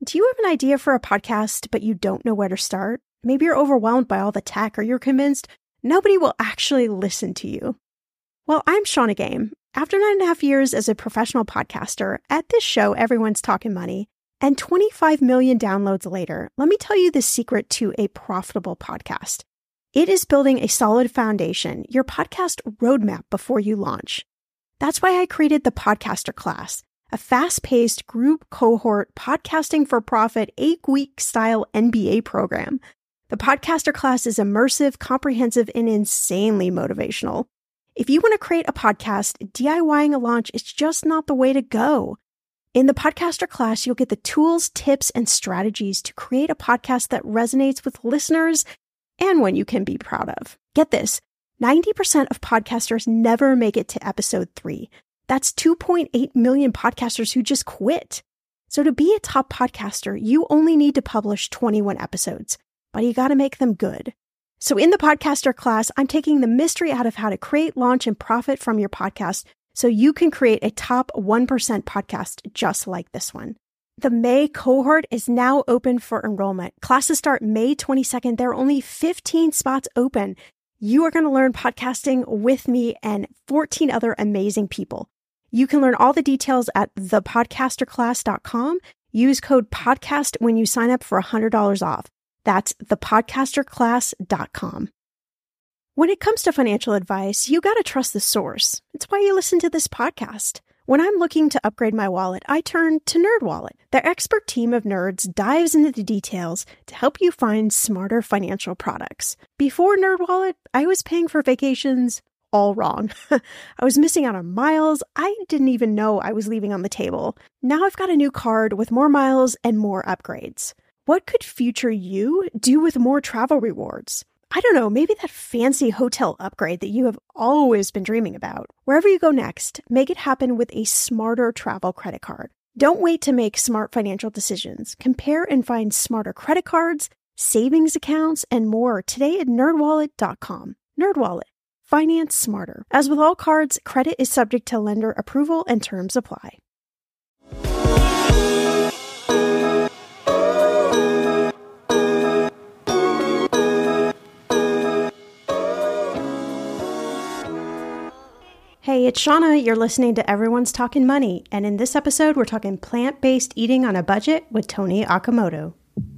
Do you have an idea for a podcast, but you don't know where to start? Maybe you're overwhelmed by all the tech, or you're convinced nobody will actually listen to you. Well, I'm Shannah Game. After 9.5 years as a professional podcaster, at this show, everyone's talking money, and 25 million downloads later, let me tell you the secret to a profitable podcast. It is building a solid foundation, your podcast roadmap before you launch. That's why I created the Podcaster Class, a fast-paced group cohort podcasting for profit 8-week style MBA program. The Podcaster Class is immersive, comprehensive, and insanely motivational. If you want to create a podcast, DIYing a launch is just not the way to go. In the Podcaster Class, you'll get the tools, tips, and strategies to create a podcast that resonates with listeners and one you can be proud of. Get this, 90% of podcasters never make it to episode 3. That's 2.8 million podcasters who just quit. So to be a top podcaster, you only need to publish 21 episodes, but you got to make them good. So in the Podcaster Class, I'm taking the mystery out of how to create, launch, and profit from your podcast so you can create a top 1% podcast just like this one. The May cohort is now open for enrollment. Classes start May 22nd. There are only 15 spots open. You are going to learn podcasting with me and 14 other amazing people. You can learn all the details at thepodcasterclass.com. Use code PODCAST when you sign up for $100 off. That's thepodcasterclass.com. When it comes to financial advice, you got to trust the source. It's why you listen to this podcast. When I'm looking to upgrade my wallet, I turn to NerdWallet. Their expert team of nerds dives into the details to help you find smarter financial products. Before NerdWallet, I was paying for vacations all wrong. I was missing out on miles I didn't even know I was leaving on the table. Now I've got a new card with more miles and more upgrades. What could future you do with more travel rewards? I don't know, maybe that fancy hotel upgrade that you have always been dreaming about. Wherever you go next, make it happen with a smarter travel credit card. Don't wait to make smart financial decisions. Compare and find smarter credit cards, savings accounts, and more today at nerdwallet.com. NerdWallet. Finance smarter. As with all cards, credit is subject to lender approval and terms apply. Hey, it's Shannah. You're listening to Everyone's Talking Money, and in this episode, we're talking plant-based eating on a budget with Toni Okamoto.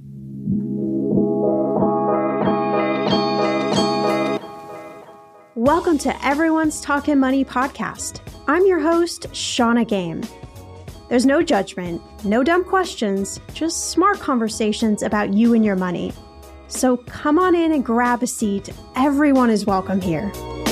Welcome to Everyone's Talking Money podcast. I'm your host, Shannah Game. There's no judgment, no dumb questions, just smart conversations about you and your money. So come on in and grab a seat. Everyone is welcome here.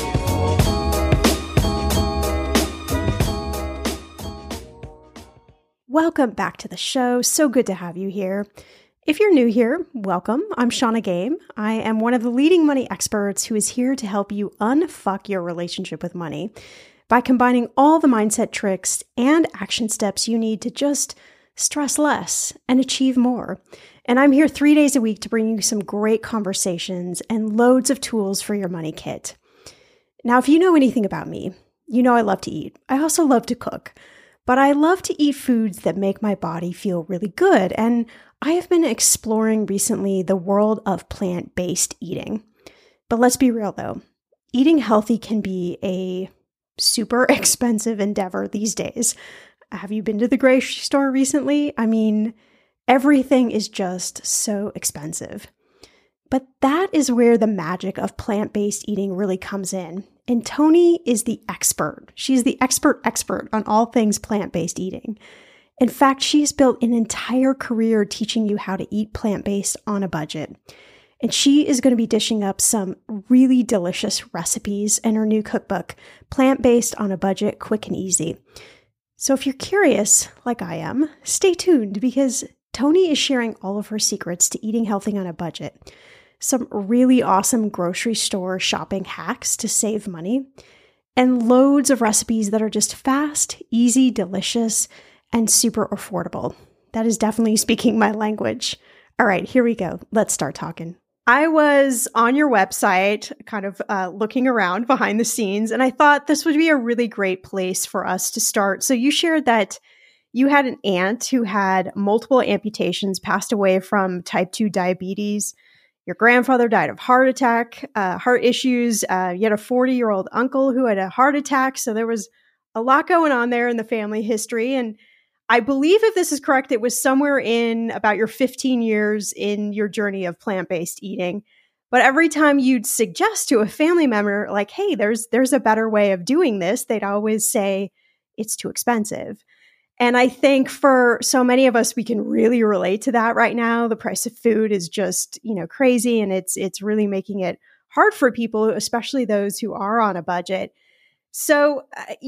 Welcome back to the show. So good to have you here. If you're new here, welcome. I'm Shannah Game. I am one of the leading money experts who is here to help you unfuck your relationship with money by combining all the mindset tricks and action steps you need to just stress less and achieve more. And I'm here 3 days a week to bring you some great conversations and loads of tools for your money kit. Now, if you know anything about me, you know I love to eat. I also love to cook. But I love to eat foods that make my body feel really good, and I have been exploring recently the world of plant-based eating. But let's be real though, eating healthy can be a super expensive endeavor these days. Have you been to the grocery store recently? I mean, everything is just so expensive. But that is where the magic of plant-based eating really comes in. And Toni is the expert. She's the expert on all things plant-based eating. In fact, she's built an entire career teaching you how to eat plant-based on a budget. And she is going to be dishing up some really delicious recipes in her new cookbook, Plant-Based on a Budget, Quick and Easy. So if you're curious, like I am, stay tuned because Toni is sharing all of her secrets to eating healthy on a budget. Some really awesome grocery store shopping hacks to save money, and loads of recipes that are just fast, easy, delicious, and super affordable. That is definitely speaking my language. All right, here we go. Let's start talking. I was on your website kind of looking around behind the scenes, and I thought this would be a really great place for us to start. So you shared that you had an aunt who had multiple amputations, passed away from type 2 diabetes. Your grandfather died of heart attack, heart issues. You had a 40-year-old uncle who had a heart attack. So there was a lot going on there in the family history. And I believe, if this is correct, it was somewhere in about your 15 years in your journey of plant-based eating. But every time you'd suggest to a family member, like, hey, there's a better way of doing this, they'd always say it's too expensive. And I think for so many of us, we can really relate to that right now. The price of food is just, crazy, and it's really making it hard for people, especially those who are on a budget. So,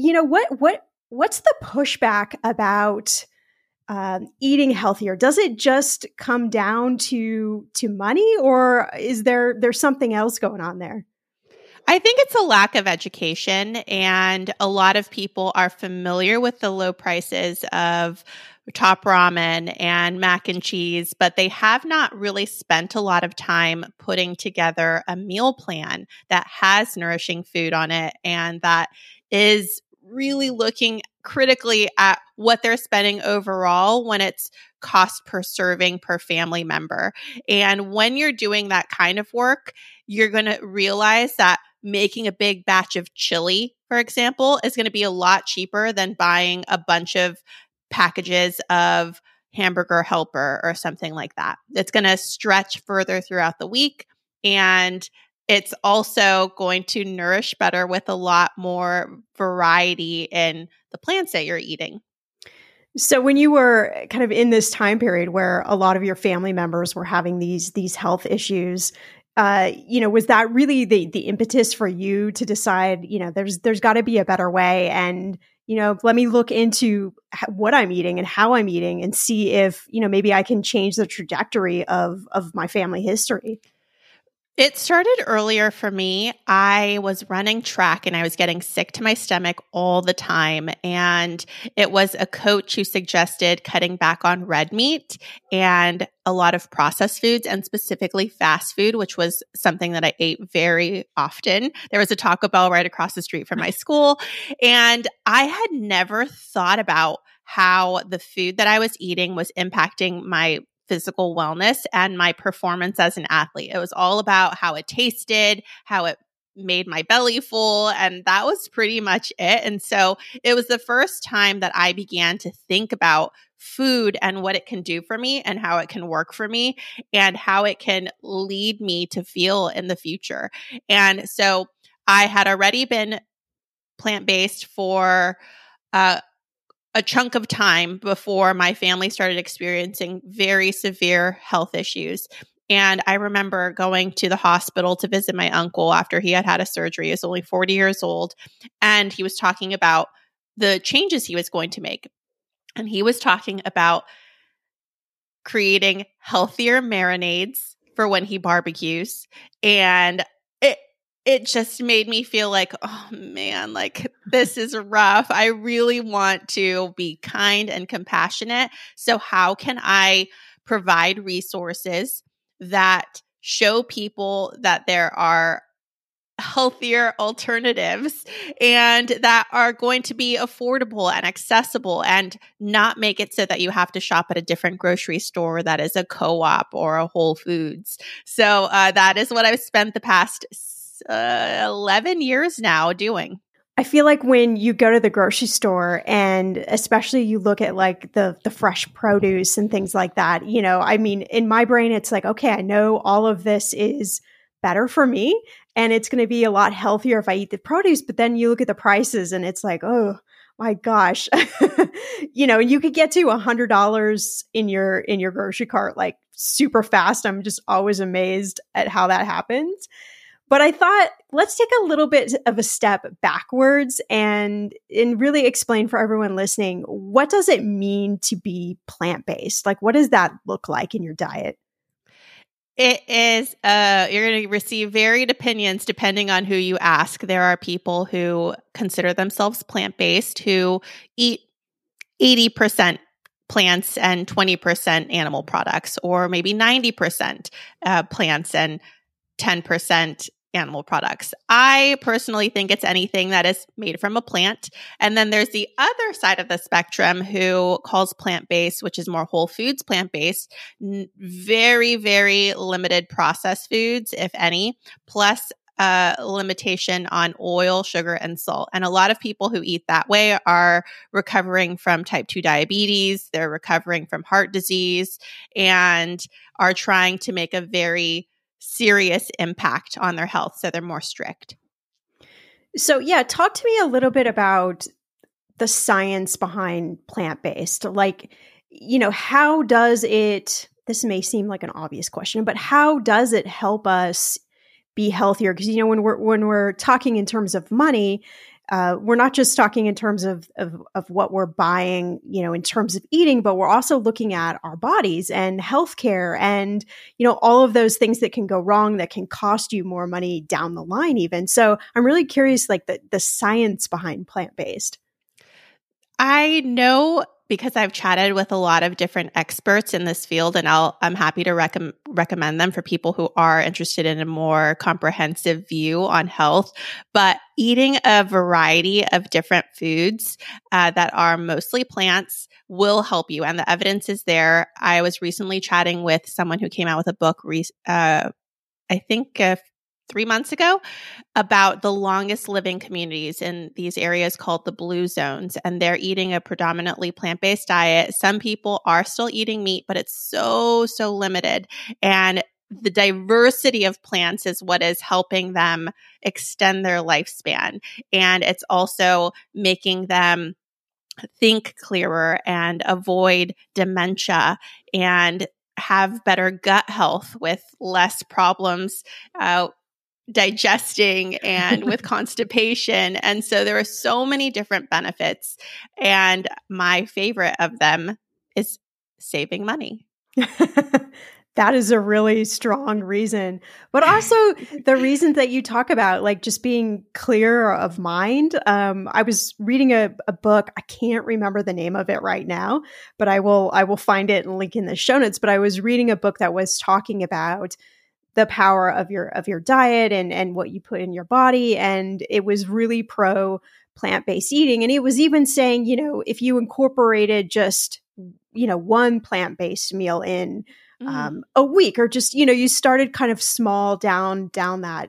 what's the pushback about eating healthier? Does it just come down to money, or is there's something else going on there? I think it's a lack of education, and a lot of people are familiar with the low prices of Top Ramen and mac and cheese, but they have not really spent a lot of time putting together a meal plan that has nourishing food on it and that is really looking critically at what they're spending overall when it's cost per serving per family member. And when you're doing that kind of work, you're going to realize that making a big batch of chili, for example, is going to be a lot cheaper than buying a bunch of packages of Hamburger Helper or something like that. It's going to stretch further throughout the week, and it's also going to nourish better with a lot more variety in the plants that you're eating. So when you were kind of in this time period where a lot of your family members were having these health issues, was that really the impetus for you to decide, there's got to be a better way, and let me look into what I'm eating and how I'm eating and see if maybe I can change the trajectory of my family history? It started earlier for me. I was running track and I was getting sick to my stomach all the time. And it was a coach who suggested cutting back on red meat and a lot of processed foods, and specifically fast food, which was something that I ate very often. There was a Taco Bell right across the street from my school. And I had never thought about how the food that I was eating was impacting my physical wellness and my performance as an athlete. It was all about how it tasted, how it made my belly full, and that was pretty much it. And so it was the first time that I began to think about food and what it can do for me and how it can work for me and how it can lead me to feel in the future. And so I had already been plant-based for a chunk of time before my family started experiencing very severe health issues. And I remember going to the hospital to visit my uncle after he had had a surgery. He was only 40 years old. And he was talking about the changes he was going to make. And he was talking about creating healthier marinades for when he barbecues. And it just made me feel like, oh man, like this is rough. I really want to be kind and compassionate. So how can I provide resources that show people that there are healthier alternatives and that are going to be affordable and accessible and not make it so that you have to shop at a different grocery store that is a Co-op or a Whole Foods. So that is what I've spent the past 11 years now doing. I feel like when you go to the grocery store and especially you look at like the fresh produce and things like that, I mean, in my brain, it's like, okay, I know all of this is better for me and it's going to be a lot healthier if I eat the produce. But then you look at the prices and it's like, oh my gosh, you could get to $100 in your grocery cart like super fast. I'm just always amazed at how that happens. But I thought, let's take a little bit of a step backwards and really explain for everyone listening, what does it mean to be plant-based? Like, what does that look like in your diet? It is, you're going to receive varied opinions depending on who you ask. There are people who consider themselves plant-based who eat 80% plants and 20% animal products, or maybe 90% plants and 10% animal products. I personally think it's anything that is made from a plant. And then there's the other side of the spectrum who calls plant-based, which is more whole foods plant-based, very, very limited processed foods, if any, plus limitation on oil, sugar, and salt. And a lot of people who eat that way are recovering from type 2 diabetes, they're recovering from heart disease, and are trying to make a very serious impact on their health. So they're more strict. So yeah, talk to me a little bit about the science behind plant-based. Like, how does it, this may seem like an obvious question, but how does it help us be healthier? Because, when we're talking in terms of money, we're not just talking in terms of what we're buying, in terms of eating, but we're also looking at our bodies and healthcare and, all of those things that can go wrong that can cost you more money down the line even. So I'm really curious, like the science behind plant-based. I know because I've chatted with a lot of different experts in this field, and I'm happy to recommend them for people who are interested in a more comprehensive view on health. But eating a variety of different foods that are mostly plants will help you, and the evidence is there. I was recently chatting with someone who came out with a book, I think 3 months ago, about the longest living communities in these areas called the blue zones. And they're eating a predominantly plant-based diet. Some people are still eating meat, but it's so limited. And the diversity of plants is what is helping them extend their lifespan. And it's also making them think clearer and avoid dementia and have better gut health with less problems digesting and with constipation. And so there are so many different benefits. And my favorite of them is saving money. That is a really strong reason. But also the reasons that you talk about, like just being clear of mind. I was reading a book. I can't remember the name of it right now, but I will find it and link in the show notes. But I was reading a book that was talking about the power of your diet and what you put in your body. And it was really pro plant-based eating. And it was even saying, if you incorporated just, one plant-based meal in a week, or just, you started kind of small down that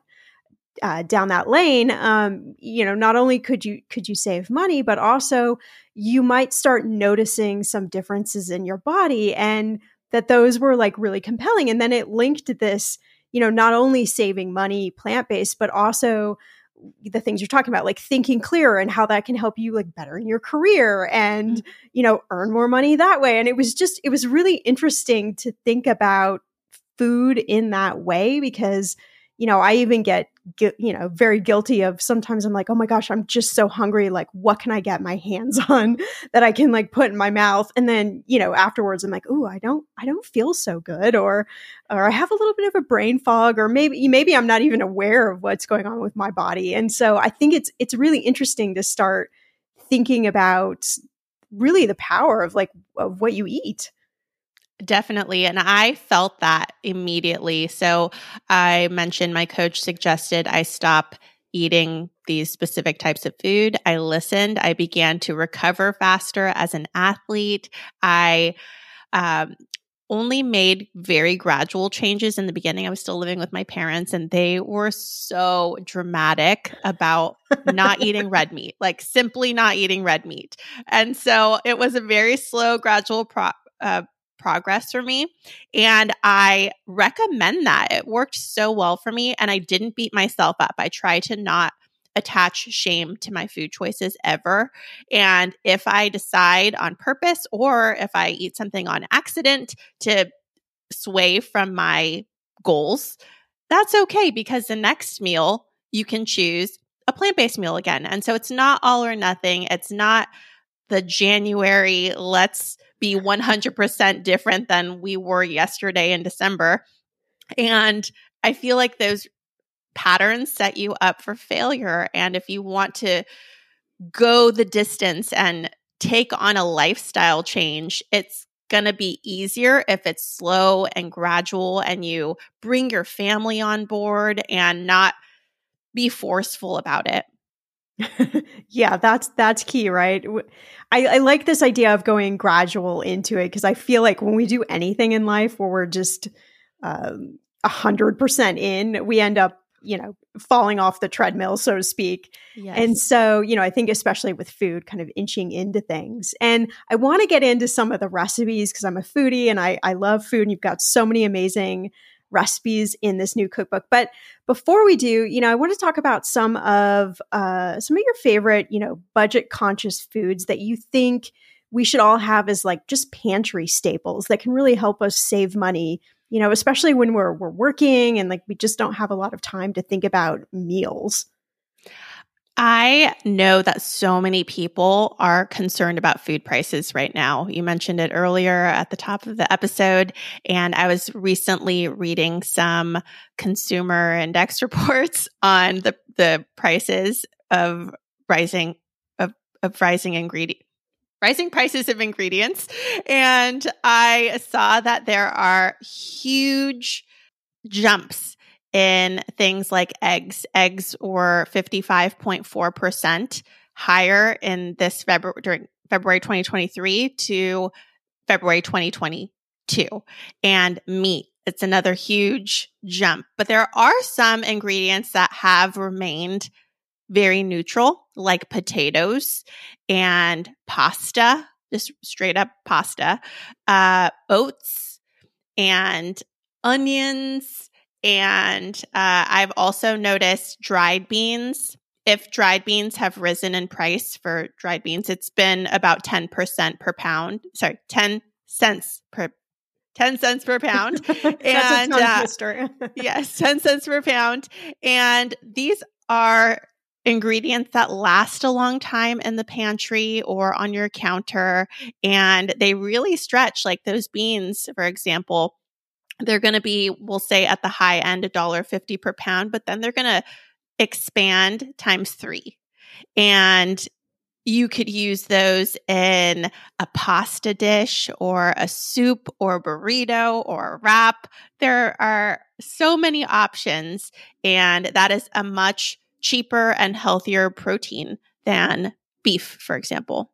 lane, not only could you save money, but also you might start noticing some differences in your body, and that those were like really compelling. And then it linked to this, not only saving money plant-based, but also the things you're talking about, like thinking clearer and how that can help you like better in your career and, earn more money that way. And it was really interesting to think about food in that way, because, I even get, very guilty of sometimes I'm like, oh my gosh, I'm just so hungry. Like, what can I get my hands on that I can like put in my mouth? And then, afterwards I'm like, ooh, I don't feel so good, or I have a little bit of a brain fog, or maybe I'm not even aware of what's going on with my body. And so I think it's really interesting to start thinking about really the power of what you eat. Definitely. And I felt that immediately. So I mentioned my coach suggested I stop eating these specific types of food. I listened. I began to recover faster as an athlete. I only made very gradual changes in the beginning. I was still living with my parents, and they were so dramatic about not eating red meat, like simply not eating red meat. And so it was a very slow, gradual progress for me. And I recommend that. It worked so well for me, and I didn't beat myself up. I try to not attach shame to my food choices ever. And if I decide on purpose, or if I eat something on accident to sway from my goals, that's okay, because the next meal you can choose a plant-based meal again. And so it's not all or nothing. It's not the January, let's be 100% different than we were yesterday in December. And I feel like those patterns set you up for failure. And if you want to go the distance and take on a lifestyle change, it's going to be easier if it's slow and gradual, and you bring your family on board and not be forceful about it. Yeah, that's key, right? I like this idea of going gradual into it because I feel like when we do anything in life where we're just 100% in, we end up, falling off the treadmill, so to speak. Yes. And so, I think especially with food, kind of inching into things. And I want to get into some of the recipes because I'm a foodie and I love food, and you've got so many amazing recipes in this new cookbook. But before we do, I want to talk about some of your favorite, budget conscious foods that you think we should all have as like just pantry staples that can really help us save money, especially when we're working and like we just don't have a lot of time to think about meals. I know that so many people are concerned about food prices right now. You mentioned it earlier at the top of the episode, and I was recently reading some consumer index reports on the prices of rising prices of ingredients, and I saw that there are huge jumps in things like eggs. Eggs were 55.4% higher in this during February 2023 to February 2022. And meat, it's another huge jump. But there are some ingredients that have remained very neutral, like potatoes and pasta, just straight up pasta, oats and onions. And I've also noticed dried beans. If dried beans have risen in price for dried beans, it's been about 10% per pound. Sorry, 10 cents per pound. That's a tongue twister. Yes, 10 cents per pound. And these are ingredients that last a long time in the pantry or on your counter. And they really stretch, like those beans, for example. They're going to be, we'll say at the high end, $1.50 per pound, but then they're going to expand times 3. And you could use those in a pasta dish or a soup or a burrito or a wrap. There are so many options, and that is a much cheaper and healthier protein than beef, for example.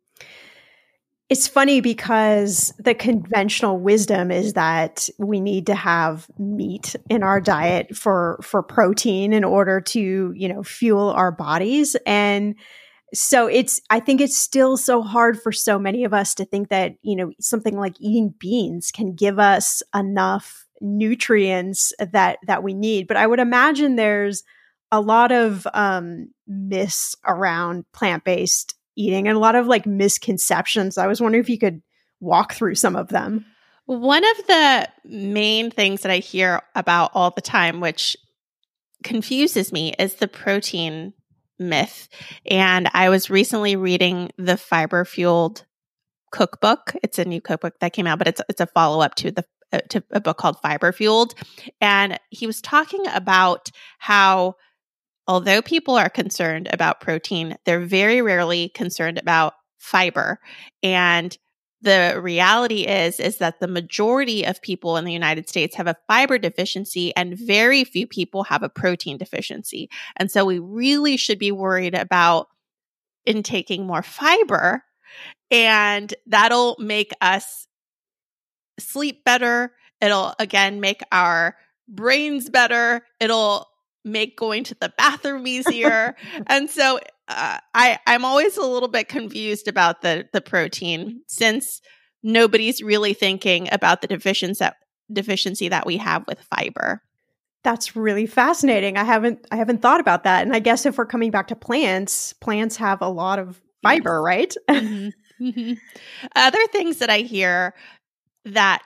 It's funny because the conventional wisdom is that we need to have meat in our diet for protein in order to, fuel our bodies. And so I think it's still so hard for so many of us to think that, something like eating beans can give us enough nutrients that we need. But I would imagine there's a lot of myths around plant-based eating and a lot of like misconceptions. I was wondering if you could walk through some of them. One of the main things that I hear about all the time, which confuses me, is the protein myth. And I was recently reading the Fiber Fueled cookbook. It's a new cookbook that came out, but it's a follow-up to a book called Fiber Fueled. And he was talking about how although people are concerned about protein, they're very rarely concerned about fiber. And the reality is that the majority of people in the United States have a fiber deficiency and very few people have a protein deficiency. And so we really should be worried about intaking more fiber, and that'll make us sleep better. It'll, again, make our brains better. It'll make going to the bathroom easier. And so I'm always a little bit confused about the protein, since nobody's really thinking about the deficiency that we have with fiber. That's really fascinating. I haven't thought about that. And I guess if we're coming back to plants have a lot of fiber, yes. Right? Mm-hmm. Mm-hmm. Other things that I hear that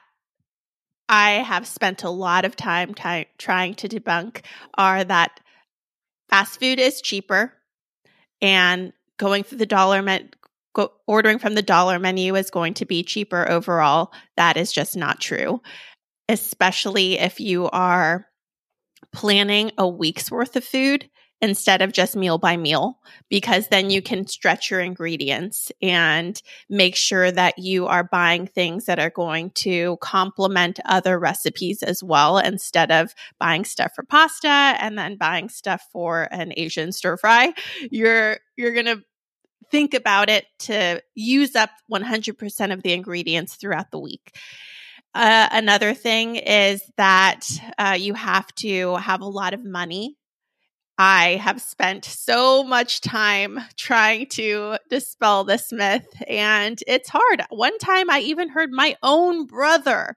I have spent a lot of time trying to debunk are that fast food is cheaper, and going through ordering from the dollar menu is going to be cheaper overall. That is just not true, especially if you are planning a week's worth of food. instead of just meal by meal, because then you can stretch your ingredients and make sure that you are buying things that are going to complement other recipes as well, instead of buying stuff for pasta and then buying stuff for an Asian stir fry. You're going to think about it to use up 100% of the ingredients throughout the week. Another thing is that you have to have a lot of money. I have spent so much time trying to dispel this myth, and it's hard. One time I even heard my own brother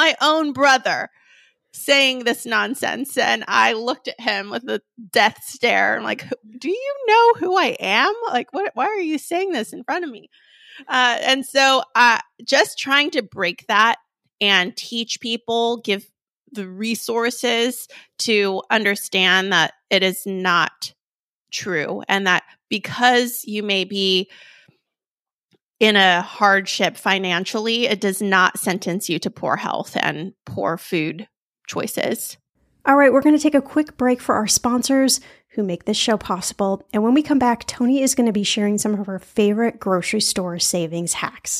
saying this nonsense, and I looked at him with a death stare. I'm like, do you know who I am? Like, why are you saying this in front of me? And so just trying to break that and teach people, give the resources to understand that it is not true, and that because you may be in a hardship financially, it does not sentence you to poor health and poor food choices. All right, we're going to take a quick break for our sponsors who make this show possible. And when we come back, Tony is going to be sharing some of her favorite grocery store savings hacks.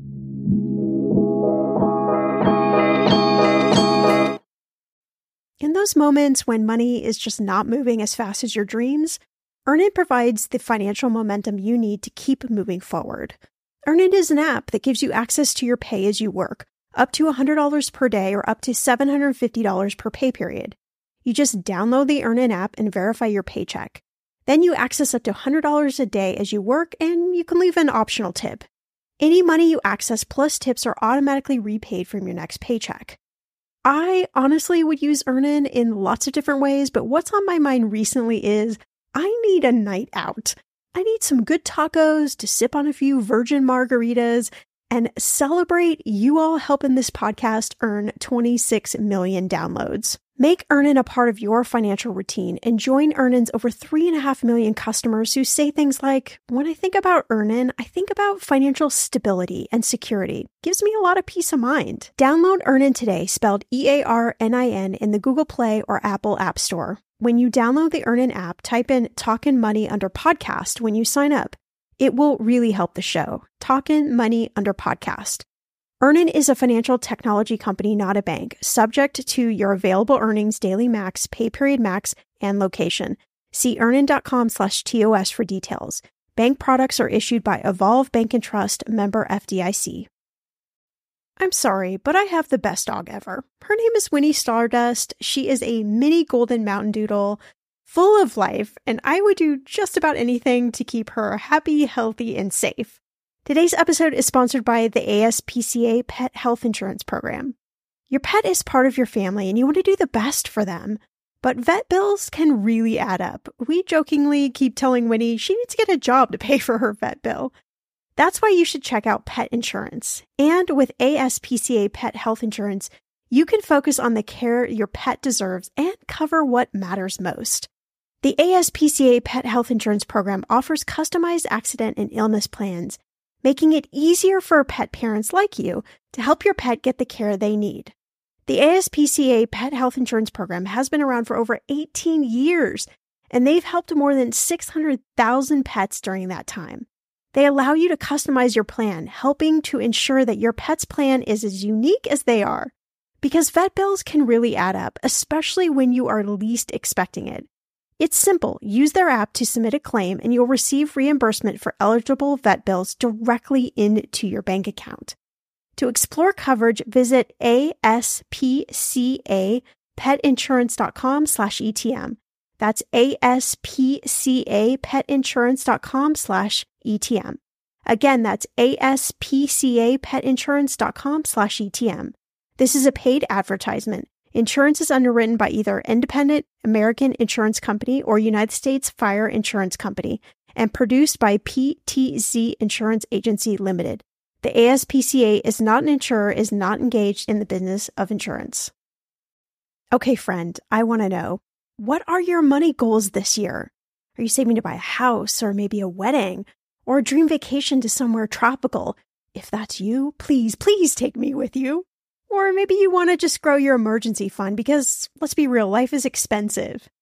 In those moments when money is just not moving as fast as your dreams, Earnin provides the financial momentum you need to keep moving forward. Earnin is an app that gives you access to your pay as you work, up to $100 per day or up to $750 per pay period. You just download the Earnin app and verify your paycheck. Then you access up to $100 a day as you work, and you can leave an optional tip. Any money you access plus tips are automatically repaid from your next paycheck. I honestly would use Earnin in lots of different ways, but what's on my mind recently is I need a night out. I need some good tacos to sip on a few virgin margaritas and celebrate you all helping this podcast earn 26 million downloads. Make Earnin a part of your financial routine and join Earnin's over 3.5 million customers who say things like, when I think about Earnin, I think about financial stability and security. Gives me a lot of peace of mind. Download Earnin today, spelled EARNIN, in the Google Play or Apple App Store. When you download the Earnin app, type in Talkin' Money under podcast when you sign up. It will really help the show. Talkin' Money under podcast. Earnin is a financial technology company, not a bank, subject to your available earnings, daily max, pay period max, and location. See earnin.com/TOS for details. Bank products are issued by Evolve Bank and Trust, member FDIC. I'm sorry, but I have the best dog ever. Her name is Winnie Stardust. She is a mini golden mountain doodle, full of life, and I would do just about anything to keep her happy, healthy, and safe. Today's episode is sponsored by the ASPCA Pet Health Insurance Program. Your pet is part of your family and you want to do the best for them, but vet bills can really add up. We jokingly keep telling Winnie she needs to get a job to pay for her vet bill. That's why you should check out pet insurance. And with ASPCA Pet Health Insurance, you can focus on the care your pet deserves and cover what matters most. The ASPCA Pet Health Insurance Program offers customized accident and illness plans, making it easier for pet parents like you to help your pet get the care they need. The ASPCA Pet Health Insurance Program has been around for over 18 years, and they've helped more than 600,000 pets during that time. They allow you to customize your plan, helping to ensure that your pet's plan is as unique as they are. Because vet bills can really add up, especially when you are least expecting it. It's simple. Use their app to submit a claim and you'll receive reimbursement for eligible vet bills directly into your bank account. To explore coverage, visit aspcapetinsurance.com/ETM. That's aspcapetinsurance.com/ETM. Again, that's aspcapetinsurance.com/ETM. This is a paid advertisement. Insurance is underwritten by either Independent American Insurance Company or United States Fire Insurance Company and produced by PTZ Insurance Agency Limited. The ASPCA is not an insurer, is not engaged in the business of insurance. Okay, friend, I want to know, what are your money goals this year? Are you saving to buy a house or maybe a wedding or a dream vacation to somewhere tropical? If that's you, please take me with you. Or maybe you want to just grow your emergency fund because, let's be real, life is expensive.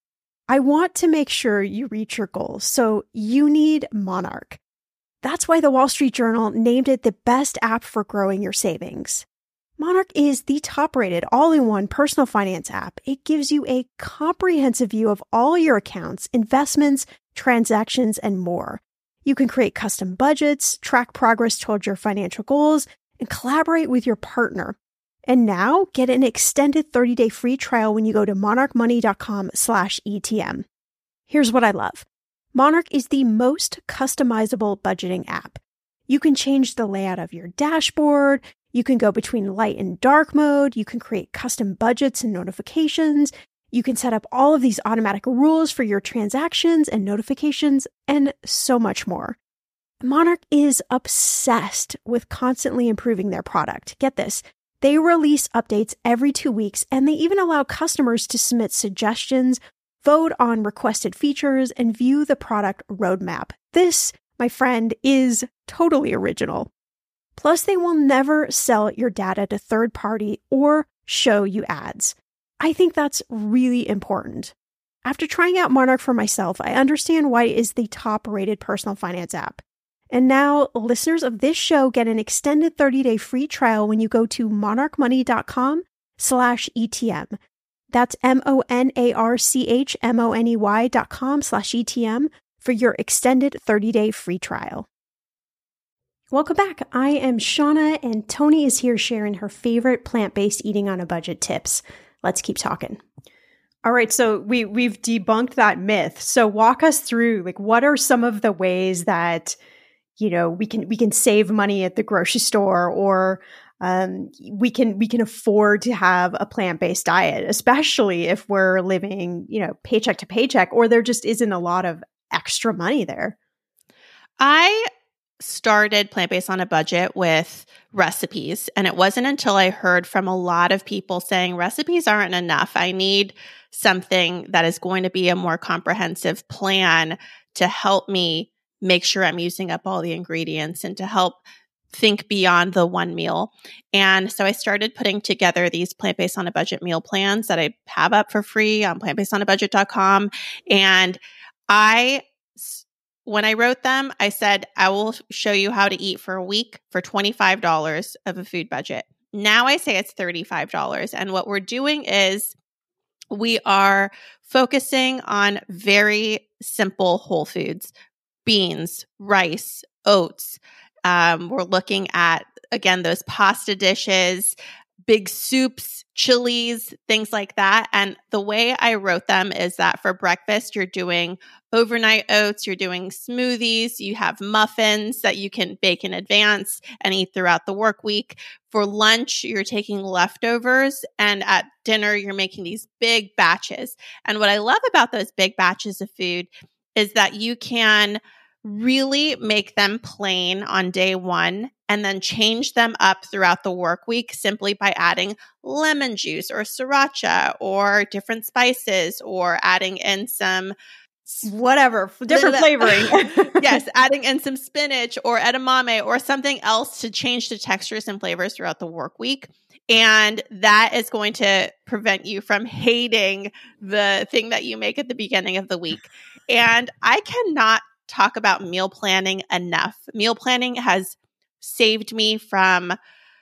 I want to make sure you reach your goals, so you need Monarch. That's why the Wall Street Journal named it the best app for growing your savings. Monarch is the top-rated all-in-one personal finance app. It gives you a comprehensive view of all your accounts, investments, transactions, and more. You can create custom budgets, track progress towards your financial goals, and collaborate with your partner. And now, get an extended 30-day free trial when you go to monarchmoney.com/ETM. Here's what I love. Monarch is the most customizable budgeting app. You can change the layout of your dashboard. You can go between light and dark mode. You can create custom budgets and notifications. You can set up all of these automatic rules for your transactions and notifications, and so much more. Monarch is obsessed with constantly improving their product. Get this. They release updates every 2 weeks, and they even allow customers to submit suggestions, vote on requested features, and view the product roadmap. This, my friend, is totally original. Plus, they will never sell your data to third party or show you ads. I think that's really important. After trying out Monarch for myself, I understand why it is the top-rated personal finance app. And now, listeners of this show get an extended 30-day free trial when you go to monarchmoney.com/ETM. That's monarchmoney.com/ETM for your extended 30-day free trial. Welcome back. I am Shauna, and Tony is here sharing her favorite plant-based eating on a budget tips. Let's keep talking. All right, so we've debunked that myth. So walk us through, like, what are some of the ways that, you know, we can save money at the grocery store, or we can afford to have a plant-based diet, especially if we're living, you know, paycheck to paycheck, or there just isn't a lot of extra money there. I started Plant-Based on a Budget with recipes, and it wasn't until I heard from a lot of people saying recipes aren't enough. I need something that is going to be a more comprehensive plan to help me make sure I'm using up all the ingredients and to help think beyond the one meal. And so I started putting together these Plant-Based on a Budget meal plans that I have up for free on plantbasedonabudget.com. And when I wrote them, I said, I will show you how to eat for a week for $25 of a food budget. Now I say it's $35. And what we're doing is we are focusing on very simple whole foods: beans, rice, oats. We're looking at, again, those pasta dishes, big soups, chilies, things like that. And the way I wrote them is that for breakfast, you're doing overnight oats, you're doing smoothies, you have muffins that you can bake in advance and eat throughout the work week. For lunch, you're taking leftovers, and at dinner, you're making these big batches. And what I love about those big batches of food is that you can really make them plain on day one and then change them up throughout the work week simply by adding lemon juice or sriracha or different spices, or adding in some whatever, different flavoring. Yes, adding in some spinach or edamame or something else to change the textures and flavors throughout the work week. And that is going to prevent you from hating the thing that you make at the beginning of the week. And I cannot talk about meal planning enough. Meal planning has saved me from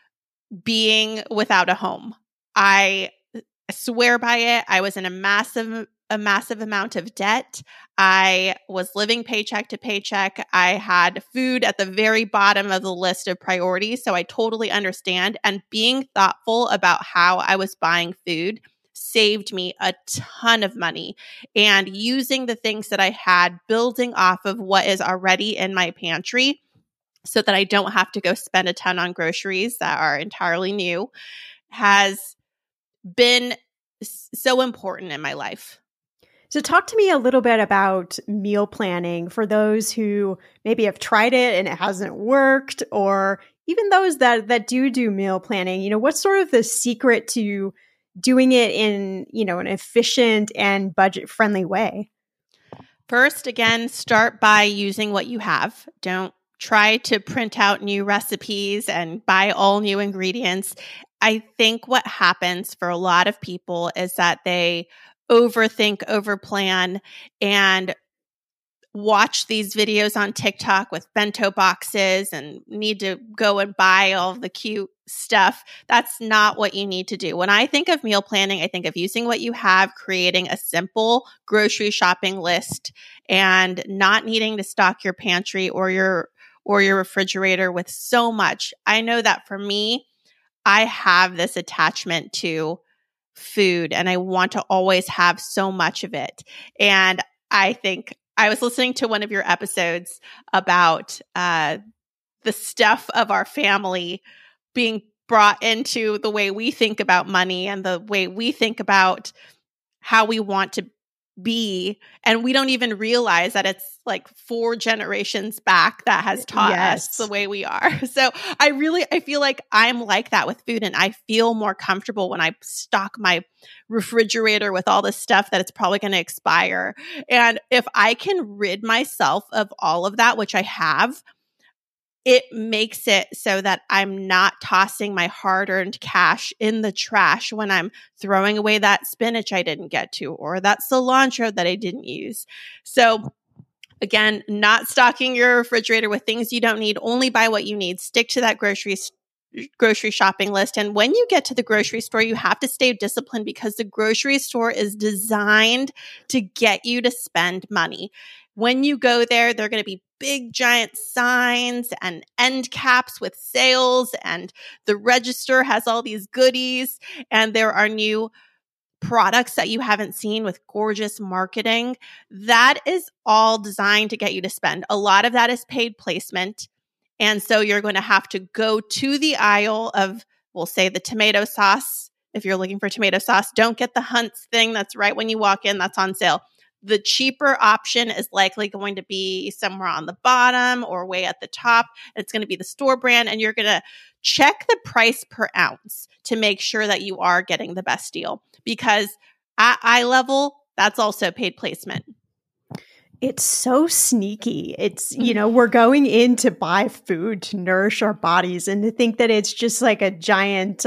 being without a home. I swear by it. I was in a massive amount of debt. I was living paycheck to paycheck. I had food at the very bottom of the list of priorities. So I totally understand. And being thoughtful about how I was buying food saved me a ton of money. And using the things that I had, building off of what is already in my pantry so that I don't have to go spend a ton on groceries that are entirely new, has been so important in my life. So talk to me a little bit about meal planning for those who maybe have tried it and it hasn't worked, or even those that do meal planning. You know, what's sort of the secret to doing it in, you know, an efficient and budget-friendly way? First, again, start by using what you have. Don't try to print out new recipes and buy all new ingredients. I think what happens for a lot of people is that they overthink, overplan, and watch these videos on TikTok with bento boxes and need to go and buy all the cute stuff. That's not what you need to do. When I think of meal planning, I think of using what you have, creating a simple grocery shopping list, and not needing to stock your pantry or your refrigerator with so much. I know that for me, I have this attachment to food and I want to always have so much of it. And I think I was listening to one of your episodes about the stuff of our family being brought into the way we think about money and the way we think about how we want to be. And we don't even realize that it's like 4 generations back that has taught us the way we are. So I feel like I'm like that with food, and I feel more comfortable when I stock my refrigerator with all this stuff that it's probably going to expire. And if I can rid myself of all of that, which I have, it makes it so that I'm not tossing my hard-earned cash in the trash when I'm throwing away that spinach I didn't get to or that cilantro that I didn't use. So again, not stocking your refrigerator with things you don't need. Only buy what you need. Stick to that grocery shopping list. And when you get to the grocery store, you have to stay disciplined because the grocery store is designed to get you to spend money. When you go there, they're going to be big giant signs and end caps with sales, and the register has all these goodies, and there are new products that you haven't seen with gorgeous marketing. That is all designed to get you to spend. A lot of that is paid placement. And so you're going to have to go to the aisle of, we'll say, the tomato sauce. If you're looking for tomato sauce, don't get the Hunt's thing that's right when you walk in, that's on sale. The cheaper option is likely going to be somewhere on the bottom or way at the top. It's going to be the store brand, and you're going to check the price per ounce to make sure that you are getting the best deal, because at eye level, that's also paid placement. It's so sneaky. It's, we're going in to buy food to nourish our bodies, and to think that it's just like a giant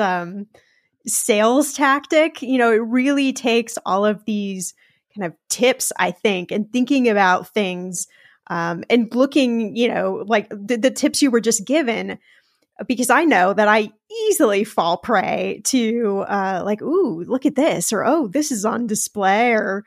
sales tactic. It really takes all of these kind of tips, I think, and thinking about things and looking, like the tips you were just given, because I know that I easily fall prey to like, ooh, look at this, or, oh, this is on display, or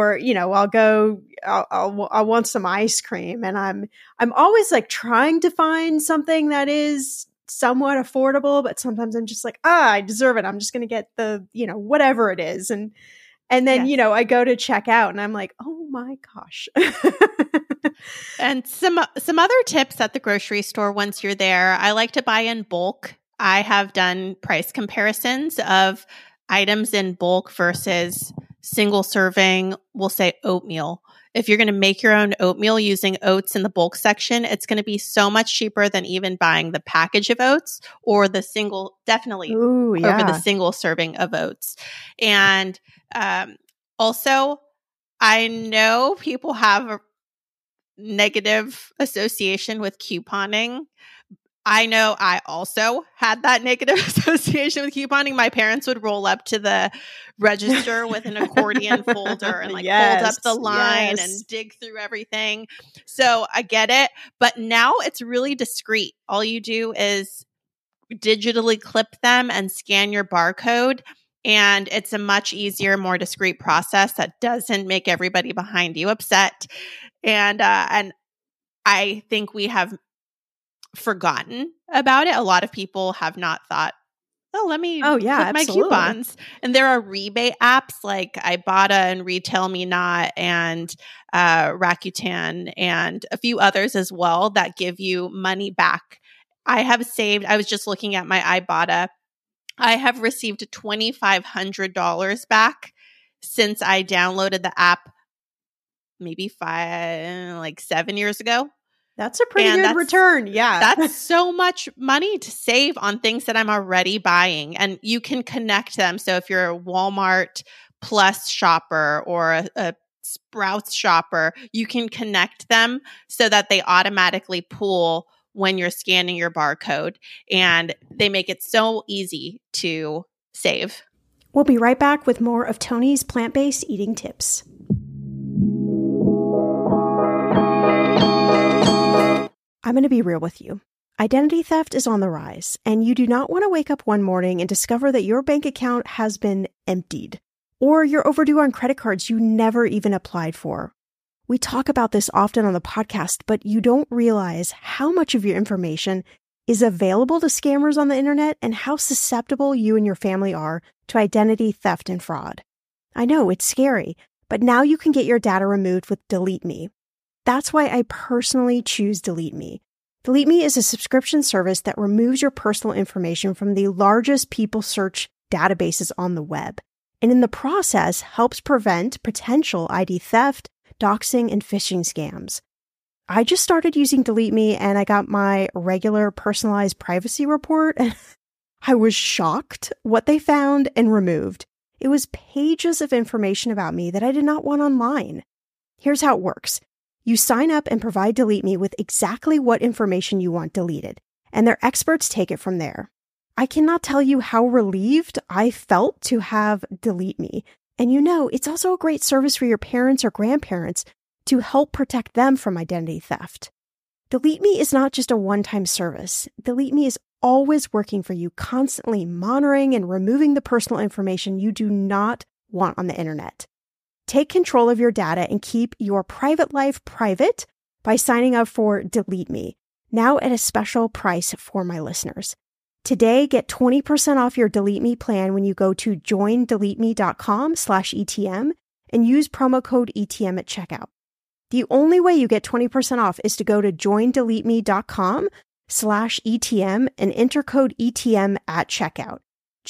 I'll want some ice cream, and I'm always like trying to find something that is somewhat affordable, but sometimes I'm just like, I deserve it. I'm just going to get the, whatever it is. And then, yes. I go to check out and I'm like, oh my gosh. And some other tips at the grocery store once you're there, I like to buy in bulk. I have done price comparisons of items in bulk versus single serving, we'll say oatmeal. If you're going to make your own oatmeal using oats in the bulk section, it's going to be so much cheaper than even buying the package of oats or the single, definitely over the single serving of oats. And also, I know people have a negative association with couponing. I know I also had that negative association with couponing. My parents would roll up to the register with an accordion folder and hold up the line and dig through everything. So I get it. But now it's really discreet. All you do is digitally clip them and scan your barcode. And it's a much easier, more discreet process that doesn't make everybody behind you upset. And I think we have forgotten about it. A lot of people have not thought, let me clip my coupons. And there are rebate apps like Ibotta and Retail Me Not and Rakuten and a few others as well that give you money back. I was just looking at my Ibotta. I have received $2,500 back since I downloaded the app maybe 7 years ago. That's a pretty good return. Yeah. That's so much money to save on things that I'm already buying. And you can connect them. So if you're a Walmart Plus shopper or a Sprouts shopper, you can connect them so that they automatically pool when you're scanning your barcode, and they make it so easy to save. We'll be right back with more of Tony's plant-based eating tips. I'm going to be real with you. Identity theft is on the rise, and you do not want to wake up one morning and discover that your bank account has been emptied, or you're overdue on credit cards you never even applied for. We talk about this often on the podcast, but you don't realize how much of your information is available to scammers on the internet and how susceptible you and your family are to identity theft and fraud. I know it's scary, but now you can get your data removed with Delete Me. That's why I personally choose Delete Me. Delete Me is a subscription service that removes your personal information from the largest people search databases on the web, and in the process helps prevent potential ID theft, doxing, and phishing scams. I just started using Delete Me and I got my regular personalized privacy report and I was shocked what they found and removed. It was pages of information about me that I did not want online. Here's how it works. You sign up and provide Delete Me with exactly what information you want deleted, and their experts take it from there. I cannot tell you how relieved I felt to have Delete Me. And it's also a great service for your parents or grandparents to help protect them from identity theft. Delete Me is not just a one-time service. Delete Me is always working for you, constantly monitoring and removing the personal information you do not want on the internet. Take control of your data and keep your private life private by signing up for Delete Me, now at a special price for my listeners. Today, get 20% off your Delete Me plan when you go to joindeleteme.com/ETM and use promo code ETM at checkout. The only way you get 20% off is to go to joindeleteme.com/ETM and enter code ETM at checkout.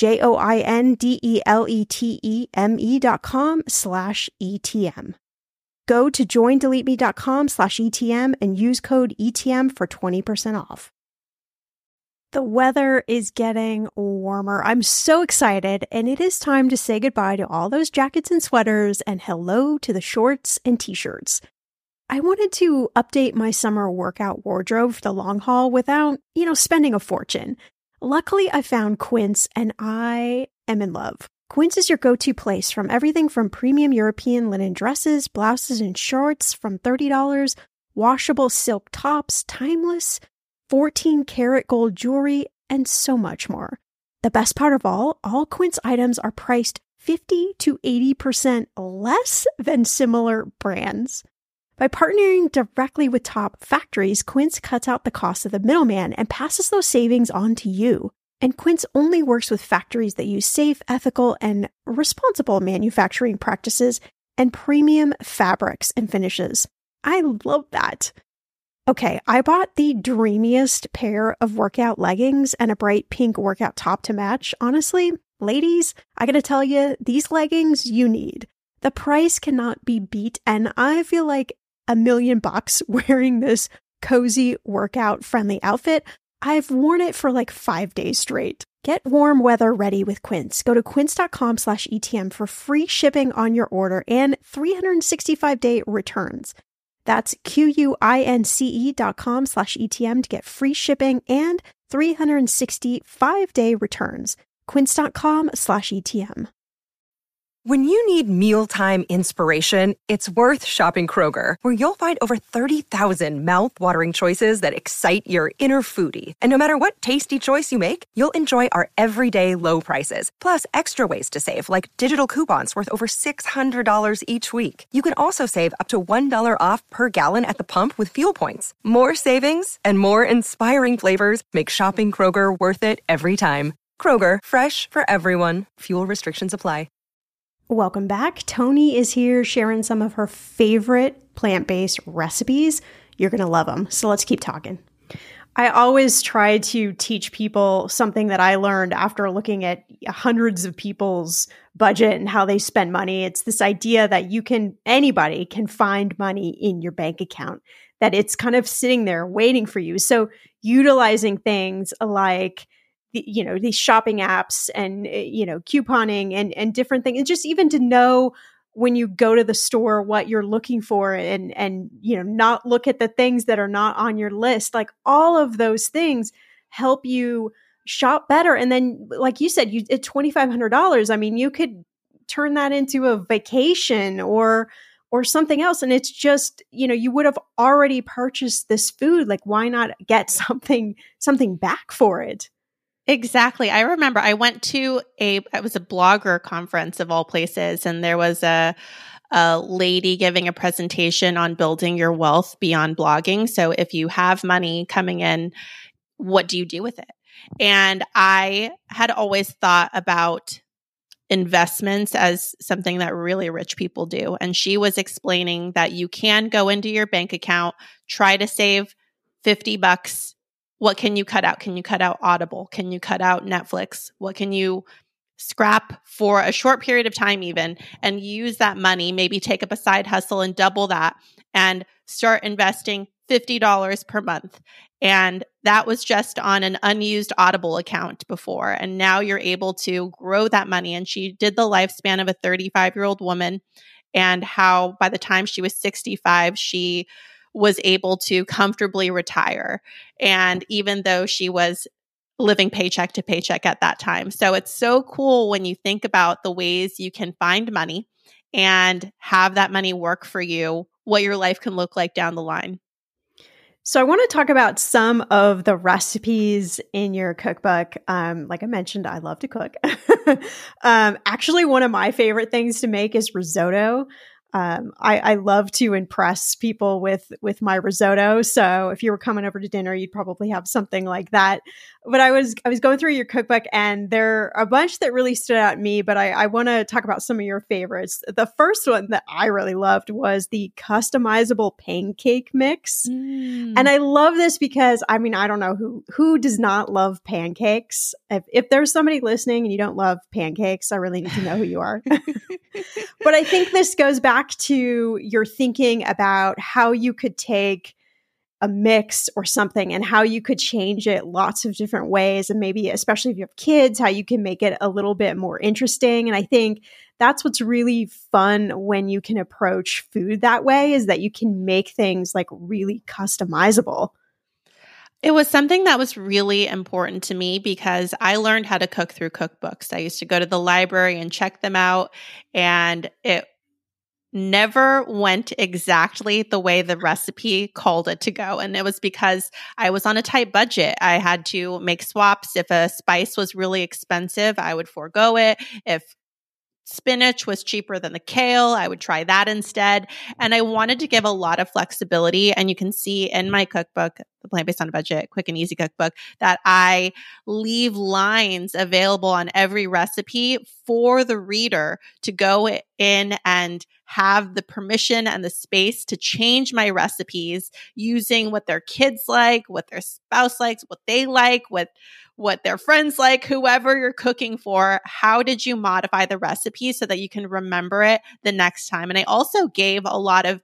joindeleteme.com/ETM. Go to joindeleteme.com/ETM and use code ETM for 20% off. The weather is getting warmer. I'm so excited, and it is time to say goodbye to all those jackets and sweaters and hello to the shorts and t-shirts. I wanted to update my summer workout wardrobe for the long haul without, spending a fortune. Luckily, I found Quince, and I am in love. Quince is your go-to place from everything from premium European linen dresses, blouses, and shorts from $30, washable silk tops, timeless 14-karat gold jewelry, and so much more. The best part of all Quince items are priced 50 to 80% less than similar brands. By partnering directly with top factories, Quince cuts out the cost of the middleman and passes those savings on to you. And Quince only works with factories that use safe, ethical, and responsible manufacturing practices and premium fabrics and finishes. I love that. Okay, I bought the dreamiest pair of workout leggings and a bright pink workout top to match. Honestly, ladies, I gotta tell you, these leggings you need. The price cannot be beat, and I feel like $1 million wearing this cozy workout friendly outfit. I've worn it for like 5 days straight. Get warm weather ready with Quince. Go to quince.com/ETM for free shipping on your order and 365-day returns. That's QUINCE.com/ETM to get free shipping and 365-day returns. Quince.com/ETM. When you need mealtime inspiration, it's worth shopping Kroger, where you'll find over 30,000 mouth-watering choices that excite your inner foodie. And no matter what tasty choice you make, you'll enjoy our everyday low prices, plus extra ways to save, like digital coupons worth over $600 each week. You can also save up to $1 off per gallon at the pump with fuel points. More savings and more inspiring flavors make shopping Kroger worth it every time. Kroger, fresh for everyone. Fuel restrictions apply. Welcome back. Tony is here sharing some of her favorite plant-based recipes. You're going to love them. So let's keep talking. I always try to teach people something that I learned after looking at hundreds of people's budget and how they spend money. It's this idea that anybody can find money in your bank account, that it's kind of sitting there waiting for you. So utilizing things like these shopping apps and, couponing and different things. And just even to know when you go to the store what you're looking for and not look at the things that are not on your list. Like all of those things help you shop better. And then, like you said, at $2,500, I mean, you could turn that into a vacation or something else. And it's just, you would have already purchased this food. Like, why not get something back for it? Exactly. I remember I went to it was a blogger conference of all places, and there was a lady giving a presentation on building your wealth beyond blogging. So if you have money coming in, what do you do with it? And I had always thought about investments as something that really rich people do. And she was explaining that you can go into your bank account, try to save $50. What can you cut out? Can you cut out Audible? Can you cut out Netflix? What can you scrap for a short period of time even, and use that money, maybe take up a side hustle and double that and start investing $50 per month. And that was just on an unused Audible account before. And now you're able to grow that money. And she did the lifespan of a 35-year-old woman, and how by the time she was 65, she was able to comfortably retire. And even though she was living paycheck to paycheck at that time. So it's so cool when you think about the ways you can find money and have that money work for you, what your life can look like down the line. So I want to talk about some of the recipes in your cookbook. Like I mentioned, I love to cook. Actually, one of my favorite things to make is risotto. I love to impress people with my risotto. So if you were coming over to dinner, you'd probably have something like that. But I was going through your cookbook, and there are a bunch that really stood out to me, but I want to talk about some of your favorites. The first one that I really loved was the customizable pancake mix. And I love this because, I mean, I don't know who does not love pancakes. If there's somebody listening and you don't love pancakes, I really need to know who you are. But I think this goes back to your thinking about how you could take a mix or something and how you could change it lots of different ways. And maybe, especially if you have kids, how you can make it a little bit more interesting. And I think that's what's really fun when you can approach food that way, is that you can make things like really customizable. It was something that was really important to me because I learned how to cook through cookbooks. I used to go to the library and check them out, and it never went exactly the way the recipe called it to go. And it was because I was on a tight budget. I had to make swaps. If a spice was really expensive, I would forego it. If spinach was cheaper than the kale, I would try that instead. And I wanted to give a lot of flexibility. And you can see in my cookbook, the Plant Based on a Budget, Quick and Easy Cookbook, that I leave lines available on every recipe for the reader to go in and have the permission and the space to change my recipes using what their kids like, what their spouse likes, what they like, what their friends like, whoever you're cooking for. How did you modify the recipe so that you can remember it the next time? And I also gave a lot of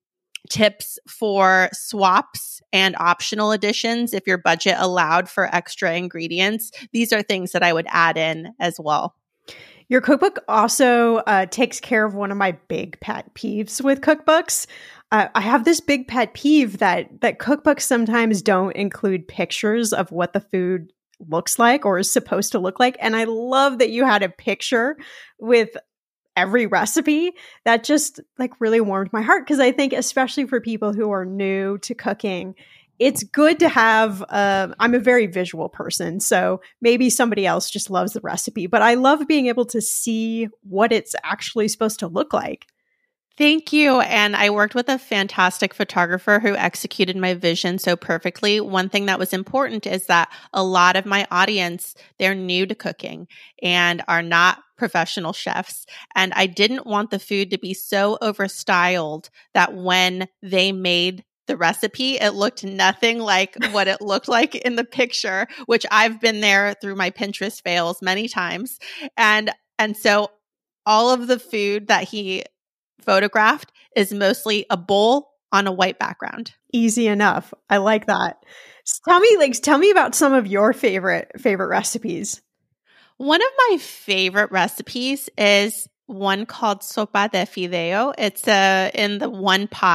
tips for swaps and optional additions if your budget allowed for extra ingredients. These are things that I would add in as well. Your cookbook also takes care of one of my big pet peeves with cookbooks. I have this big pet peeve that cookbooks sometimes don't include pictures of what the food looks like or is supposed to look like. And I love that you had a picture with every recipe. That just like really warmed my heart, because I think especially for people who are new to cooking, it's good to have, I'm a very visual person, so maybe somebody else just loves the recipe, but I love being able to see what it's actually supposed to look like. Thank you. And I worked with a fantastic photographer who executed my vision so perfectly. One thing that was important is that a lot of my audience, they're new to cooking and are not professional chefs. And I didn't want the food to be so overstyled that when they made the recipe, it looked nothing like what it looked like in the picture, which I've been there through my Pinterest fails many times. And so all of the food that he photographed is mostly a bowl on a white background. Easy enough. I like that. So tell me about some of your favorite recipes. One of my favorite recipes is one called sopa de fideo. It's in the one pot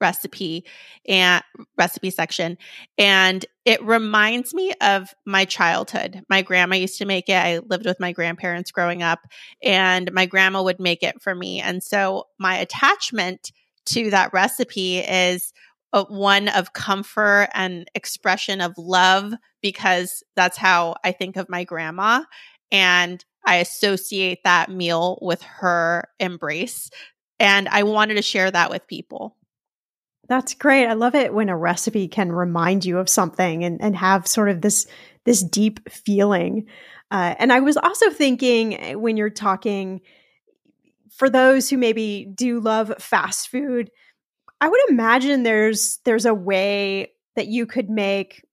recipe section. And it reminds me of my childhood. My grandma used to make it. I lived with my grandparents growing up, and my grandma would make it for me. And so my attachment to that recipe is one of comfort and expression of love, because that's how I think of my grandma. And I associate that meal with her embrace. And I wanted to share that with people. That's great. I love it when a recipe can remind you of something and have sort of this deep feeling. And I was also thinking, when you're talking, for those who maybe do love fast food, I would imagine there's a way that you could make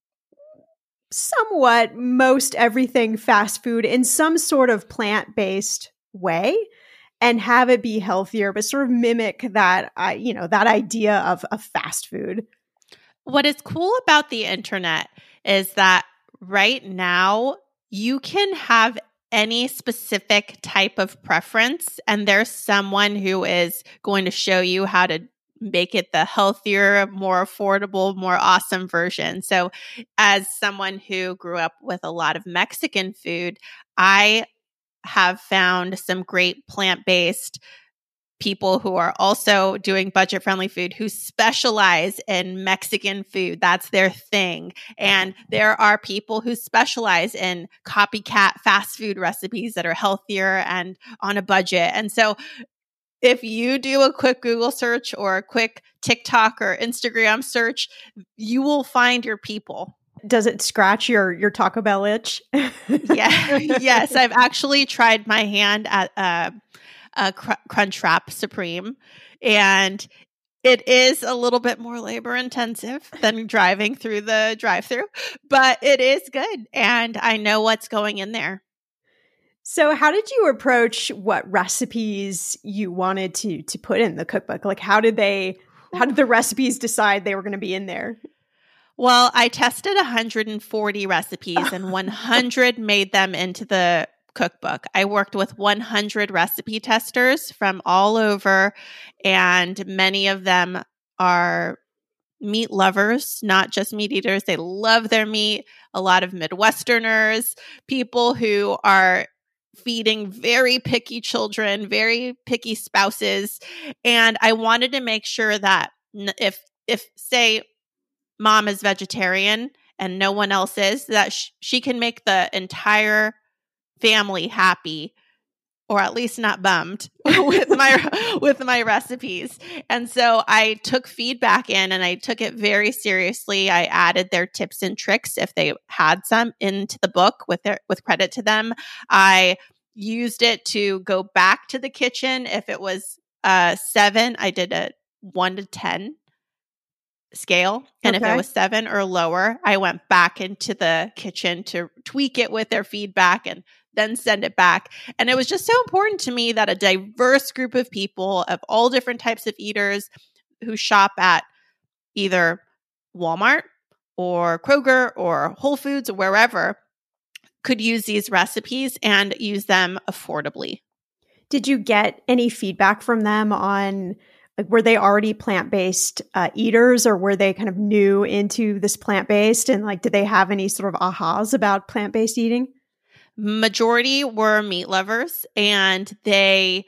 somewhat most everything fast food in some sort of plant-based way and have it be healthier, but sort of mimic that, that idea of fast food. What is cool about the internet is that right now you can have any specific type of preference, and there's someone who is going to show you how to make it the healthier, more affordable, more awesome version. So as someone who grew up with a lot of Mexican food, I have found some great plant-based people who are also doing budget-friendly food who specialize in Mexican food. That's their thing. And there are people who specialize in copycat fast food recipes that are healthier and on a budget. And so if you do a quick Google search or a quick TikTok or Instagram search, you will find your people. Does it scratch your Taco Bell itch? Yeah. Yes. I've actually tried my hand at Crunchwrap Supreme, and it is a little bit more labor intensive than driving through the drive-thru, but it is good. And I know what's going in there. So how did you approach what recipes you wanted to put in the cookbook? Like how did the recipes decide they were going to be in there? Well, I tested 140 recipes and 100 made them into the cookbook. I worked with 100 recipe testers from all over, and many of them are meat lovers, not just meat eaters. They love their meat. A lot of Midwesterners, people who are feeding very picky children, very picky spouses. And I wanted to make sure that if say mom is vegetarian and no one else is, that she can make the entire family happy, or at least not bummed with my recipes. And so I took feedback in and I took it very seriously. I added their tips and tricks if they had some into the book with credit to them. I used it to go back to the kitchen. If it was 7, I did a 1 to 10 scale. And if it was 7 or lower, I went back into the kitchen to tweak it with their feedback and then send it back. And it was just so important to me that a diverse group of people of all different types of eaters who shop at either Walmart or Kroger or Whole Foods or wherever could use these recipes and use them affordably. Did you get any feedback from them on, like, were they already plant-based eaters, or were they kind of new into this plant-based? And like, did they have any sort of ahas about plant-based eating? Majority were meat lovers, and they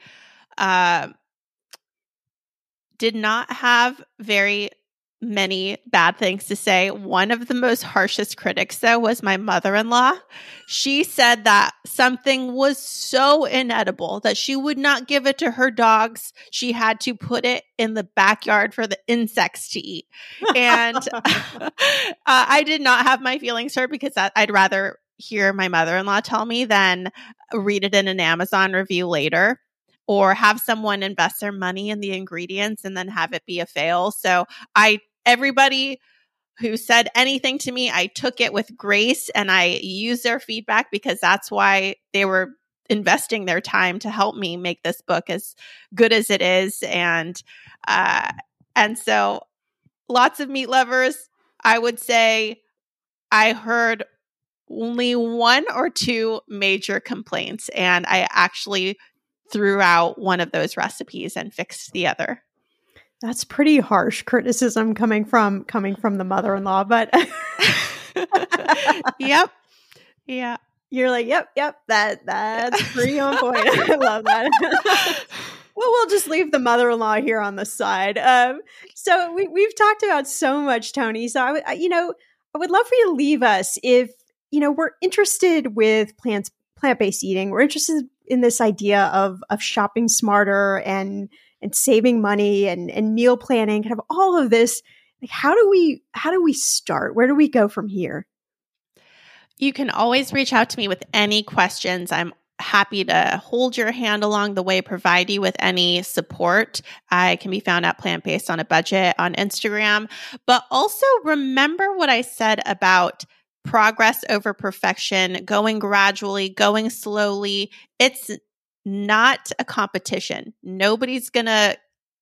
did not have very many bad things to say. One of the most harshest critics, though, was my mother-in-law. She said that something was so inedible that she would not give it to her dogs. She had to put it in the backyard for the insects to eat. And I did not have my feelings hurt, because I'd rather hear my mother-in-law tell me than read it in an Amazon review later, or have someone invest their money in the ingredients and then have it be a fail. So everybody who said anything to me, I took it with grace and I used their feedback, because that's why they were investing their time to help me make this book as good as it is. And so lots of meat lovers. I would say I heard only 1 or 2 major complaints, and I actually threw out one of those recipes and fixed the other. That's pretty harsh criticism coming from the mother-in-law, but Yep. Yeah. You're like, yep, that's pretty on point. I love that. Well, we'll just leave the mother-in-law here on the side. So we've talked about so much, Toni. So I would love for you to leave us if, we're interested with plant-based eating. We're interested in this idea of shopping smarter and saving money and meal planning, kind of all of this. Like, how do we start? Where do we go from here? You can always reach out to me with any questions. I'm happy to hold your hand along the way, provide you with any support. I can be found at Plant Based on a Budget on Instagram. But also remember what I said about progress over perfection, going gradually, going slowly. It's not a competition. Nobody's going to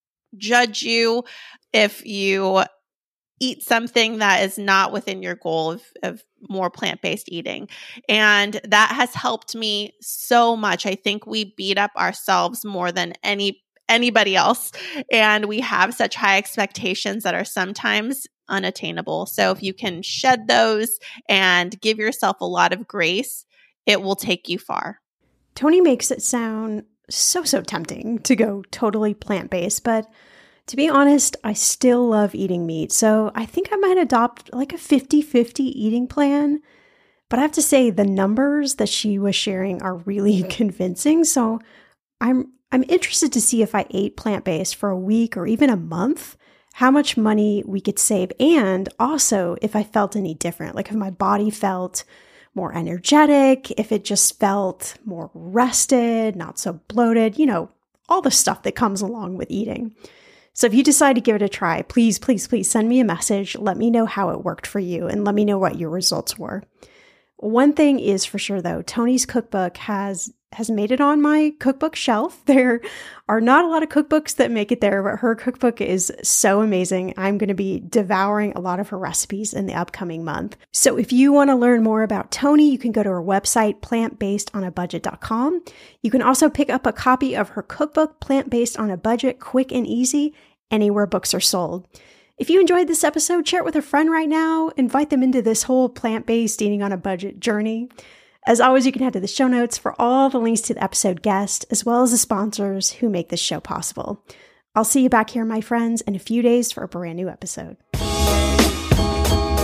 judge you if you eat something that is not within your goal of more plant-based eating. And that has helped me so much. I think we beat up ourselves more than anybody else. And we have such high expectations that are sometimes unattainable. So if you can shed those and give yourself a lot of grace, it will take you far. Toni makes it sound so tempting to go totally plant-based, but to be honest, I still love eating meat, so I think I might adopt like a 50-50 eating plan. But I have to say the numbers that she was sharing are really convincing, so I'm interested to see if I ate plant-based for a week or even a month, how much money we could save, and also if I felt any different, like if my body felt more energetic, if it just felt more rested, not so bloated, all the stuff that comes along with eating. So if you decide to give it a try, please send me a message. Let me know how it worked for you and let me know what your results were. One thing is for sure, though, Toni's cookbook has made it on my cookbook shelf. There are not a lot of cookbooks that make it there, but her cookbook is so amazing. I'm going to be devouring a lot of her recipes in the upcoming month. So if you want to learn more about Toni, you can go to her website, plantbasedonabudget.com. You can also pick up a copy of her cookbook, Plant Based on a Budget, Quick and Easy, anywhere books are sold. If you enjoyed this episode, share it with a friend right now. Invite them into this whole plant-based eating on a budget journey. As always, you can head to the show notes for all the links to the episode guest, as well as the sponsors who make this show possible. I'll see you back here, my friends, in a few days for a brand new episode.